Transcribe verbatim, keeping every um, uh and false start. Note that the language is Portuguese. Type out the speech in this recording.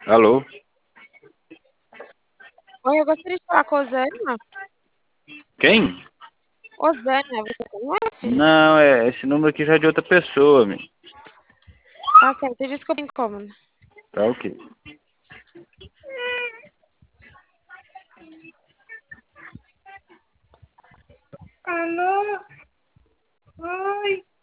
Alô? Oi, eu gostaria de falar com a Osânia. Quem? Osânia, você conhece? Não, é, esse número aqui já é de outra pessoa, meu. Tá certo, desculpa o incômodo. Tá ok. Alô? Oi?